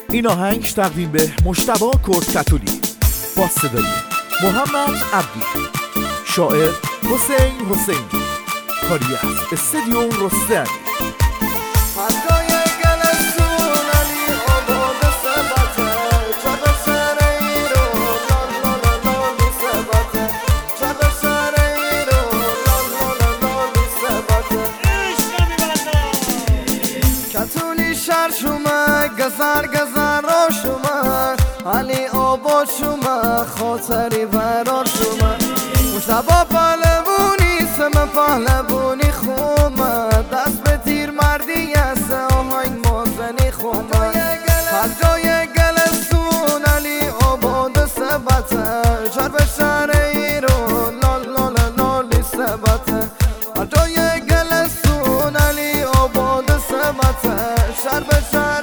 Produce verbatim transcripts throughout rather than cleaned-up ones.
این آهنگ تقدیم به مجتبی کردکتولی با صدای محمد عبدی، شاعر حسین حسینی، کاری از استودیو رستمی. گزر گزر را شما علی آباد شما خاطری برار شما مجتبی پهلوانی سم پهلوانی خوما دست به تیر مردی است آهنگ مازنی خوما هر جای گلستون علی آباد سبته چرب شهر ایران لال لال لالی سبته هر جای گلستون علی آباد سبته چرب شهر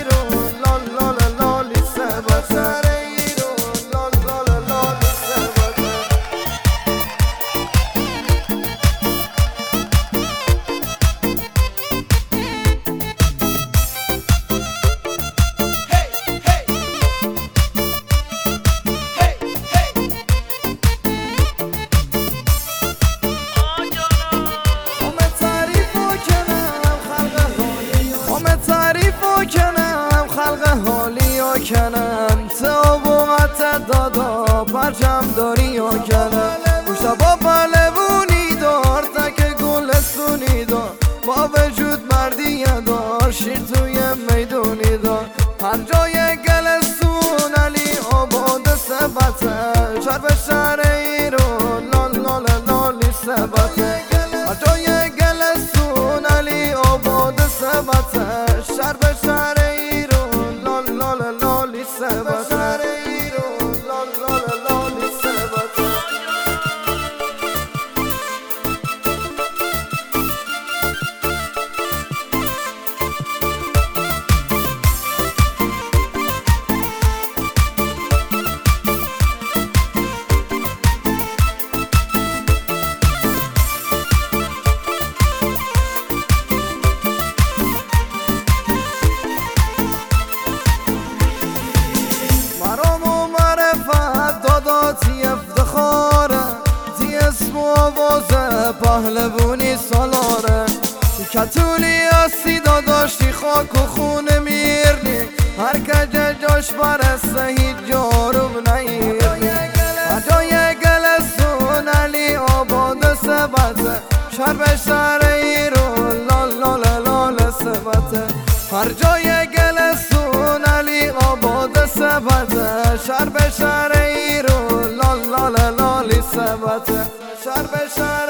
کنم تا وقت دادا پرچم داری و کنم مجتبی پهلوانی دار تک گلستونی دار با وجود مردی دار شیر توی میدونی دار هر جای گلستون علی آباد سبته چرب شهر ایران لال لال لالی سبته هر جای گلستون علی آباد سبته چرب شهر تی افتخاره تی اسم و آوازه پهلوانی سالاره کتولی هستی داداشتی خاک و خون میرنی هر که جاش برسته هیچ جاروم نیرنی هر جای گلستون علی آباد سبته شرب شهر ایران لال لال لال سبته هر جای گلستون علی آباد سبته شرب شهر ایران لال لال لالی سبته شرب شهر